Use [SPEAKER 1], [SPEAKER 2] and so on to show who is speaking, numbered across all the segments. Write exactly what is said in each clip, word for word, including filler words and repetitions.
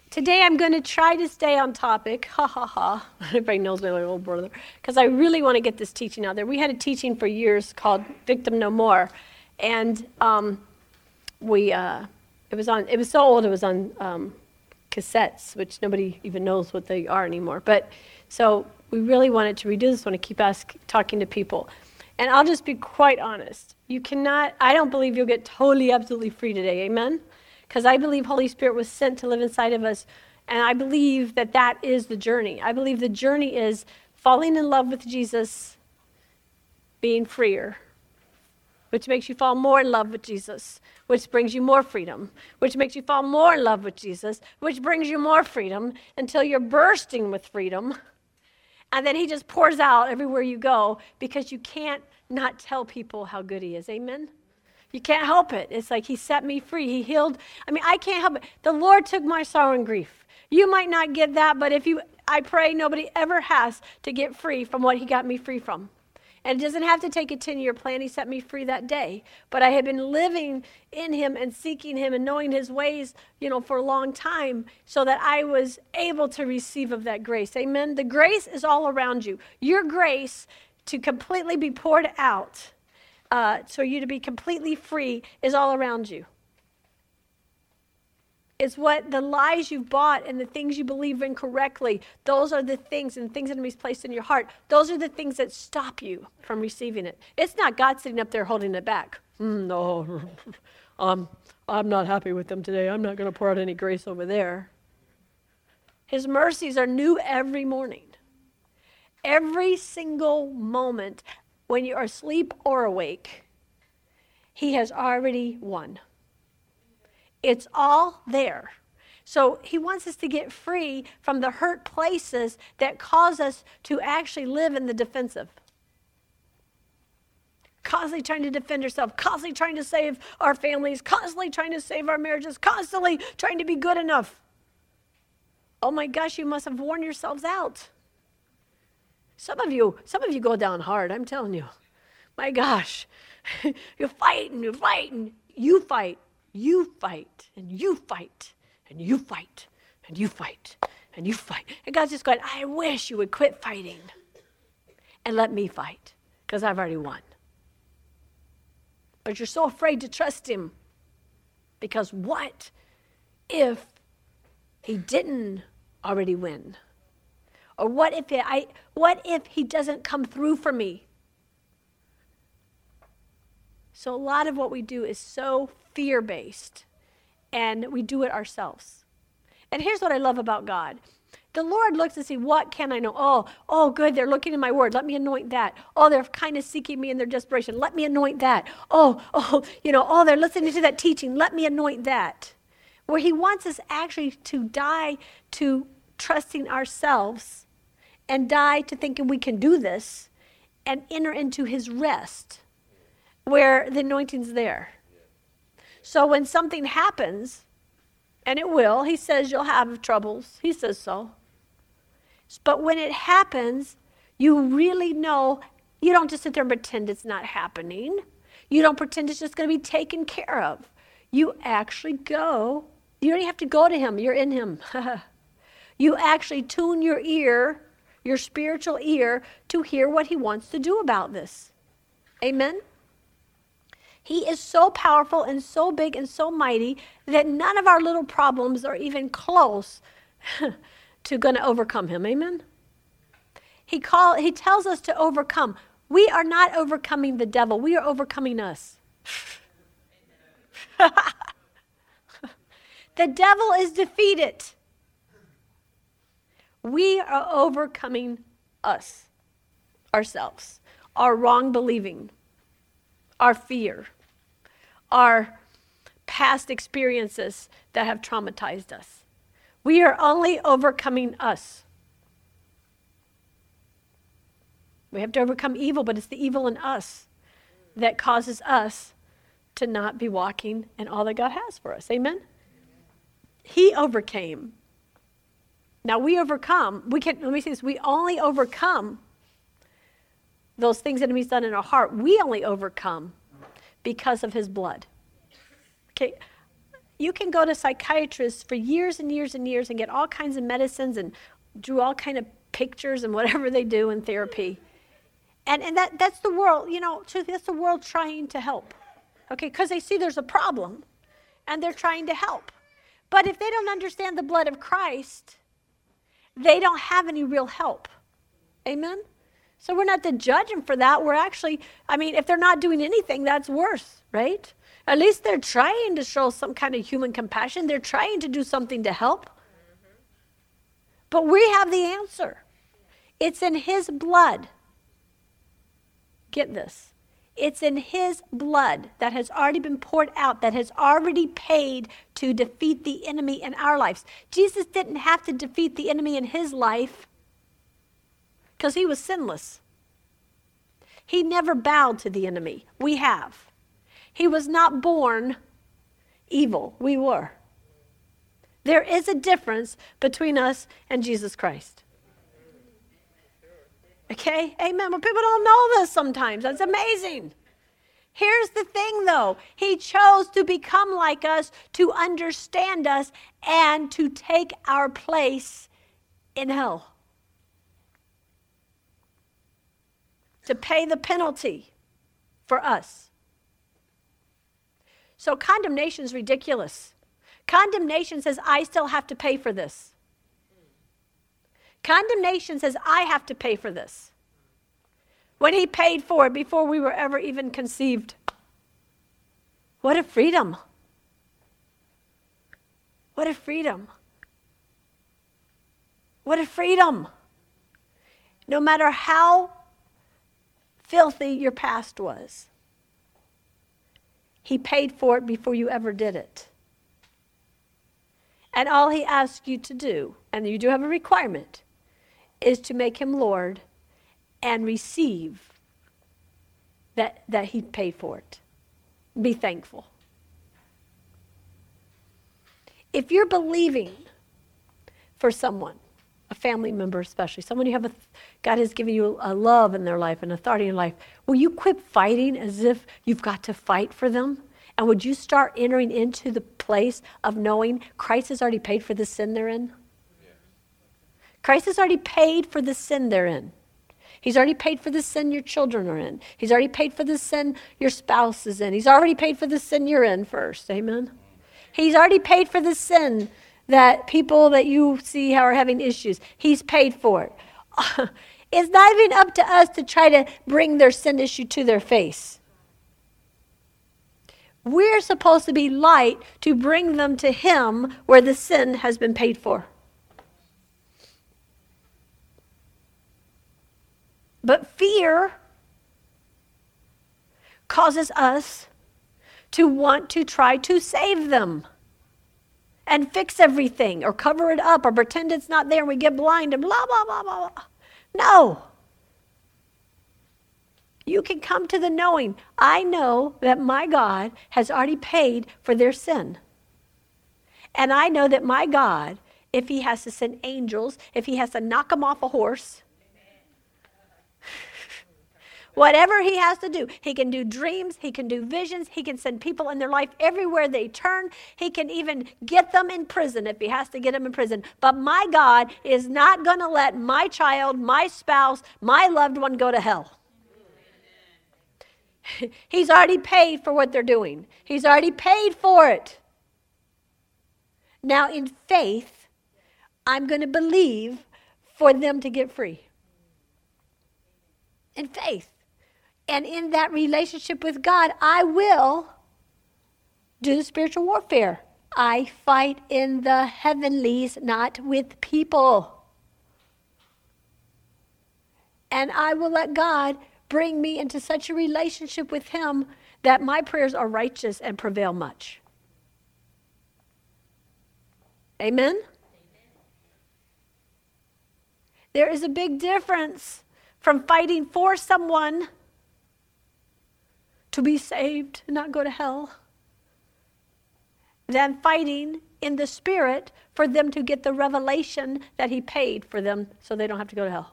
[SPEAKER 1] Today I'm going to try to stay on topic. Ha ha ha. Everybody knows my little brother. Because I really want to get this teaching out there. We had a teaching for years called Victim No More. And um, we, uh, it was on, it was so old it was on um, cassettes, which nobody even knows what they are anymore. But so we really wanted to redo this, want to keep ask, talking to people. And I'll just be quite honest. You cannot, I don't believe you'll get totally, absolutely free today. Amen? Because I believe Holy Spirit was sent to live inside of us. And I believe that that is the journey. I believe the journey is falling in love with Jesus, being freer, which makes you fall more in love with Jesus, which brings you more freedom, which makes you fall more in love with Jesus, which brings you more freedom until you're bursting with freedom. And then he just pours out everywhere you go because you can't not tell people how good he is. Amen? You can't help it. It's like he set me free. He healed. I mean, I can't help it. The Lord took my sorrow and grief. You might not get that, but if you, I pray nobody ever has to get free from what he got me free from. And it doesn't have to take a ten-year plan. He set me free that day. But I had been living in him and seeking him and knowing his ways, you know, for a long time so that I was able to receive of that grace. Amen? The grace is all around you. Your grace to completely be poured out, uh, so you to be completely free is all around you. It's what the lies you've bought and the things you believe incorrectly, those are the things and things that are placed in your heart. Those are the things that stop you from receiving it. It's not God sitting up there holding it back. Mm, no, um, I'm not happy with them today. I'm not going to pour out any grace over there. His mercies are new every morning. Every single moment when you are asleep or awake, he has already won. It's all there. So he wants us to get free from the hurt places that cause us to actually live in the defensive. Constantly trying to defend ourselves, constantly trying to save our families, constantly trying to save our marriages, constantly trying to be good enough. Oh my gosh, you must have worn yourselves out. Some of you, some of you go down hard, I'm telling you. My gosh, you're fighting, you're fighting, you fight. You fight, and you fight, and you fight, and you fight, and you fight. And God's just going, I wish you would quit fighting and let me fight, because I've already won. But you're so afraid to trust him, because what if he didn't already win? Or what if it, I? What if he doesn't come through for me? So a lot of what we do is so fear-based, and we do it ourselves. And here's what I love about God. The Lord looks and see, what can I know? Oh, oh, good, they're looking in my word. Let me anoint that. Oh, they're kind of seeking me in their desperation. Let me anoint that. Oh, oh, you know, oh, they're listening to that teaching. Let me anoint that. Where he wants us actually to die to trusting ourselves and die to thinking we can do this and enter into his rest where the anointing's there. So when something happens, and it will, he says you'll have troubles. He says so. But when it happens, you really know, you don't just sit there and pretend it's not happening. You don't pretend it's just going to be taken care of. You actually go. You don't have to go to him. You're in him. You actually tune your ear, your spiritual ear, to hear what he wants to do about this. Amen? He is so powerful and so big and so mighty that none of our little problems are even close to going to overcome him. Amen? He call, he tells us to overcome. We are not overcoming the devil. We are overcoming us. The devil is defeated. We are overcoming us, ourselves, our wrong believing, our fear, our past experiences that have traumatized us. We are only overcoming us. We have to overcome evil, but it's the evil in us that causes us to not be walking in all that God has for us. Amen? He overcame. Now we overcome, we can, let me say this, we only overcome those things that enemy's done in our heart. We only overcome because of his blood. Okay, You can go to psychiatrists for years and years and years and get all kinds of medicines and do all kind of pictures and whatever they do in therapy. And and that, that's the world, you know, that's the world trying to help. Okay, because they see there's a problem and they're trying to help. But if they don't understand the blood of Christ, they don't have any real help. Amen? So we're not to judge them for that. We're actually, I mean, if they're not doing anything, that's worse, right? At least they're trying to show some kind of human compassion. They're trying to do something to help. But we have the answer. It's in his blood. Get this. It's in his blood that has already been poured out, that has already paid to defeat the enemy in our lives. Jesus didn't have to defeat the enemy in his life because he was sinless. He never bowed to the enemy. We have. He was not born evil. We were. There is a difference between us and Jesus Christ. Okay? Amen. But people don't know this sometimes. That's amazing. Here's the thing, though. He chose to become like us, to understand us, and to take our place in hell. To pay the penalty for us. So condemnation is ridiculous. Condemnation says, I still have to pay for this. Condemnation says, I have to pay for this. When he paid for it before we were ever even conceived. What a freedom. What a freedom. What a freedom. No matter how filthy your past was, he paid for it before you ever did it. And all he asks you to do, and you do have a requirement, is to make him Lord and receive that, that he paid for it. Be thankful. If you're believing for someone, a family member especially, someone you have, a, God has given you a love in their life, an authority in life, will you quit fighting as if you've got to fight for them? And would you start entering into the place of knowing Christ has already paid for the sin they're in? Yeah. Christ has already paid for the sin they're in. He's already paid for the sin your children are in. He's already paid for the sin your spouse is in. He's already paid for the sin you're in first. Amen? He's already paid for the sin that people that you see are having issues. He's paid for it. It's not even up to us to try to bring their sin issue to their face. We're supposed to be light to bring them to him where the sin has been paid for. But fear causes us to want to try to save them and fix everything or cover it up or pretend it's not there and we get blind and blah, blah, blah, blah, blah. No. You can come to the knowing, I know that my God has already paid for their sin. And I know that my God, if he has to send angels, if he has to knock them off a horse, whatever he has to do, he can do dreams, he can do visions, he can send people in their life everywhere they turn. He can even get them in prison if he has to get them in prison. But my God is not going to let my child, my spouse, my loved one go to hell. He's already paid for what they're doing. He's already paid for it. Now in faith, I'm going to believe for them to get free. In faith. And in that relationship with God, I will do the spiritual warfare. I fight in the heavenlies, not with people. And I will let God bring me into such a relationship with him that my prayers are righteous and prevail much. Amen? Amen? There is a big difference from fighting for someone to be saved and not go to hell than fighting in the spirit for them to get the revelation that he paid for them so they don't have to go to hell.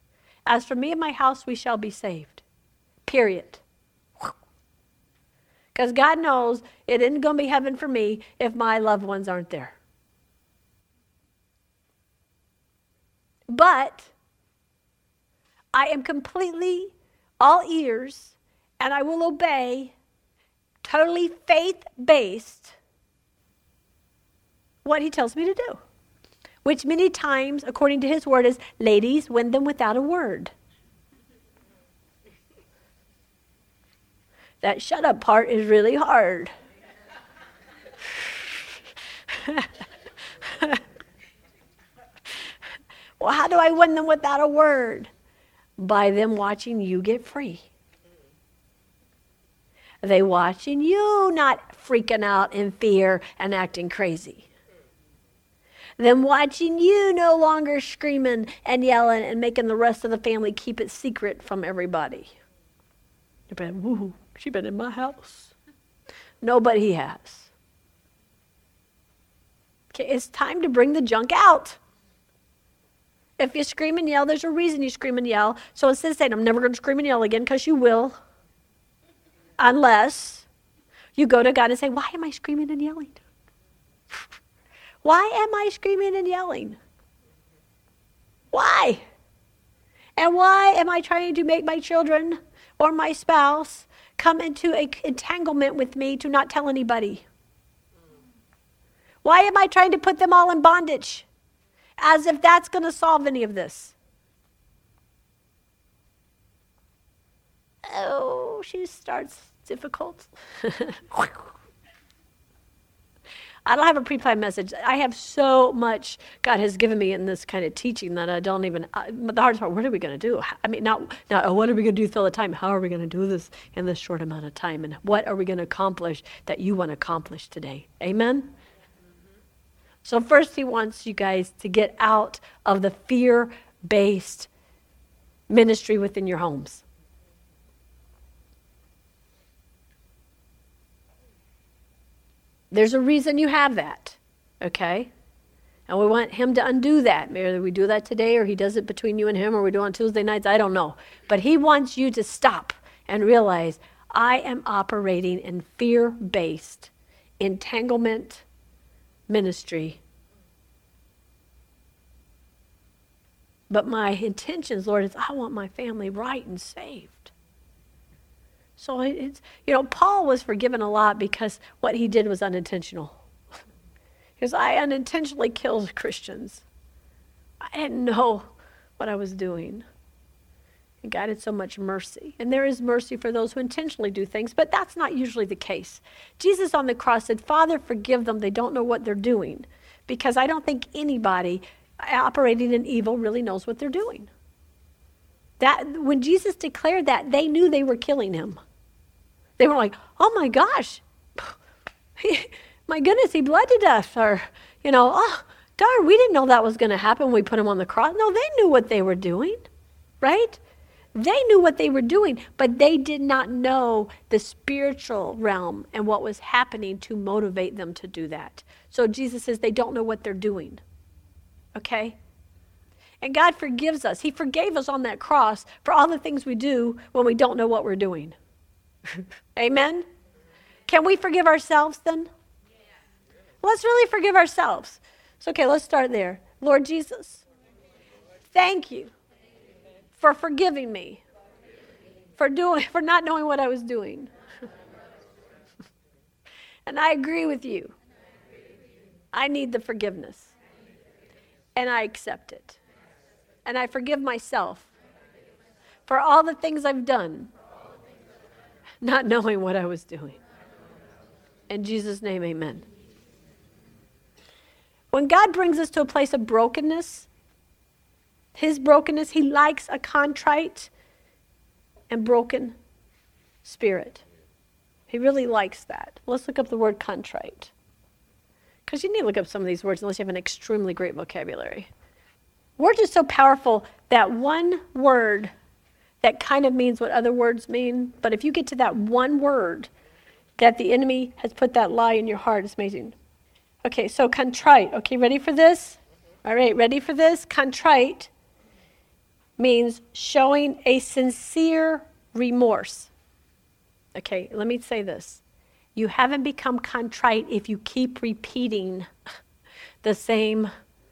[SPEAKER 1] As for me and my house, we shall be saved. Period. Because God knows it isn't going to be heaven for me if my loved ones aren't there. But I am completely all ears, and I will obey, totally faith-based, what he tells me to do. Which many times, according to his word, is, ladies, win them without a word. That shut up part is really hard. Well, how do I win them without a word? By them watching you get free. They watching you not freaking out in fear and acting crazy. Them watching you no longer screaming and yelling and making the rest of the family keep it secret from everybody. You've been, woo, she been in my house. Nobody has. Okay, it's time to bring the junk out. If you scream and yell, there's a reason you scream and yell. So instead of saying, I'm never going to scream and yell again, because you will, unless you go to God and say, why am I screaming and yelling? Why am I screaming and yelling? Why? And why am I trying to make my children or my spouse come into an entanglement with me to not tell anybody? Why am I trying to put them all in bondage? As if that's going to solve any of this. Oh, she starts difficult. I don't have a pre-planned message. I have so much God has given me in this kind of teaching that I don't even, I, the hardest part, what are we going to do? I mean, not, not oh, what are we going to do fill the time? How are we going to do this in this short amount of time? And what are we going to accomplish that you want to accomplish today? Amen? Mm-hmm. So first he wants you guys to get out of the fear-based ministry within your homes. There's a reason you have that, okay? And we want him to undo that. Maybe we do that today, or he does it between you and him, or we do it on Tuesday nights, I don't know. But he wants you to stop and realize, I am operating in fear-based entanglement ministry. But my intentions, Lord, is I want my family right and saved. So it's, you know, Paul was forgiven a lot because what he did was unintentional. Because I unintentionally killed Christians. I didn't know what I was doing. And God had so much mercy. And there is mercy for those who intentionally do things, but that's not usually the case. Jesus on the cross said, Father, forgive them. They don't know what they're doing. Because I don't think anybody operating in evil really knows what they're doing. That when Jesus declared that, they knew they were killing him. They were like, oh my gosh, my goodness, he bled to death. Or, you know, oh, darn, we didn't know that was going to happen when we put him on the cross. No, they knew what they were doing, right? They knew what they were doing, but they did not know the spiritual realm and what was happening to motivate them to do that. So Jesus says they don't know what they're doing, okay? And God forgives us. He forgave us on that cross for all the things we do when we don't know what we're doing. Amen? Can we forgive ourselves then? Let's really forgive ourselves. So, okay, let's start there. Lord Jesus, thank you for forgiving me, for doing, for not knowing what I was doing. And I agree with you. I need the forgiveness. And I accept it. And I forgive myself for all the things I've done, not knowing what I was doing. In Jesus' name, amen. When God brings us to a place of brokenness, his brokenness, he likes a contrite and broken spirit. He really likes that. Let's look up the word contrite. Because you need to look up some of these words unless you have an extremely great vocabulary. Words are so powerful that one word that kind of means what other words mean, but if you get to that one word that the enemy has put that lie in your heart, it's amazing. Okay, so contrite. Okay, ready for this? All right, ready for this? Contrite means showing a sincere remorse. Okay, let me say this. You haven't become contrite if you keep repeating the same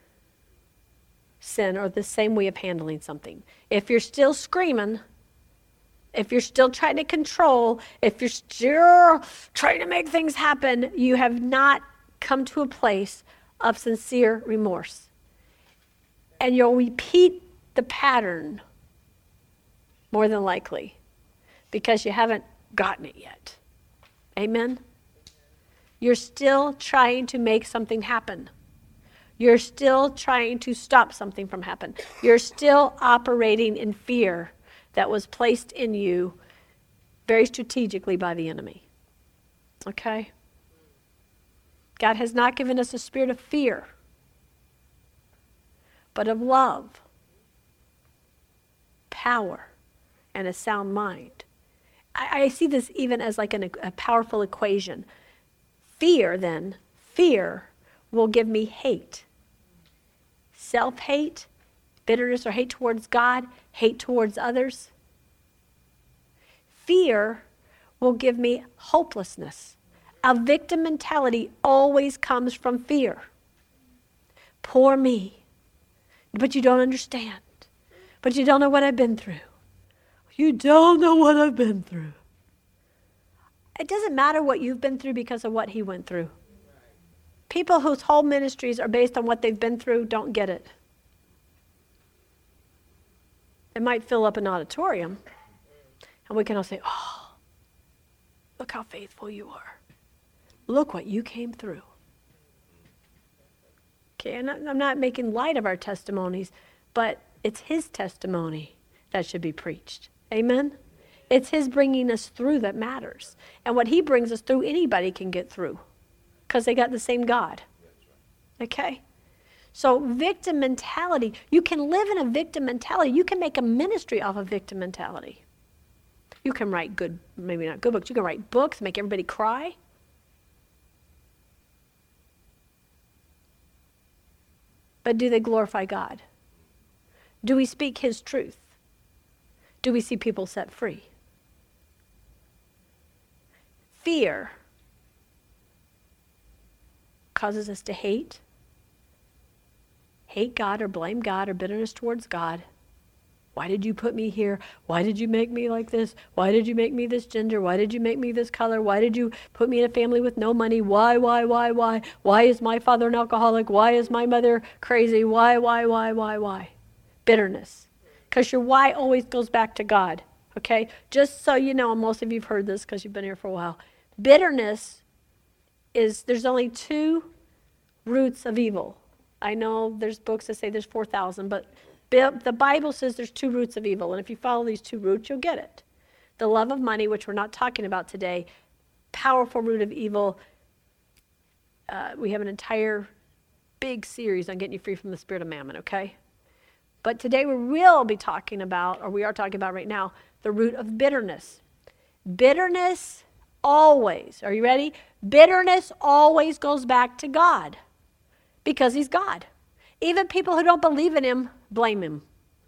[SPEAKER 1] sin or the same way of handling something. If you're still screaming, if you're still trying to control, if you're still trying to make things happen, you have not come to a place of sincere remorse. And you'll repeat the pattern more than likely because you haven't gotten it yet. Amen? You're still trying to make something happen. You're still trying to stop something from happening. You're still operating in fear that was placed in you very strategically by the enemy. Okay? God has not given us a spirit of fear, but of love, power, and a sound mind. I, I see this even as like an, a powerful equation. Fear, then, fear will give me hate. Self-hate, bitterness or hate towards God, hate towards others. Fear will give me hopelessness. A victim mentality always comes from fear. Poor me. But you don't understand. But you don't know what I've been through. You don't know what I've been through. It doesn't matter what you've been through because of what he went through. People whose whole ministries are based on what they've been through don't get it. It might fill up an auditorium, and we can all say, oh, look how faithful you are. Look what you came through. Okay, and I'm not making light of our testimonies, but it's his testimony that should be preached. Amen? It's his bringing us through that matters. And what he brings us through, anybody can get through because they got the same God. Okay? So victim mentality, you can live in a victim mentality. You can make a ministry off of victim mentality. You can write good, maybe not good books, you can write books, make everybody cry. But do they glorify God? Do we speak his truth? Do we see people set free? Fear causes us to hate, hate God or blame God or bitterness towards God. Why did you put me here? Why did you make me like this? Why did you make me this gender? Why did you make me this color? Why did you put me in a family with no money? Why, why, why, why? Why is my father an alcoholic? Why is my mother crazy? Why, why, why, why, why? Bitterness. Because your why always goes back to God, okay? Just so you know, and most of you have heard this because you've been here for a while. Bitterness is, there's only two roots of evil. I know there's books that say there's four thousand, but the Bible says there's two roots of evil, and if you follow these two roots, you'll get it. The love of money, which we're not talking about today, powerful root of evil. Uh, we have an entire big series on getting you free from the spirit of mammon, okay? But today we will be talking about, or we are talking about right now, the root of bitterness. Bitterness always, are you ready? Bitterness always goes back to God because he's God. Even people who don't believe in him blame him.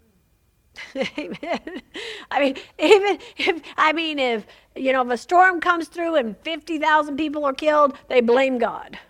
[SPEAKER 1] Amen. I mean, even if, I mean, if, you know, if a storm comes through and fifty thousand people are killed, they blame God.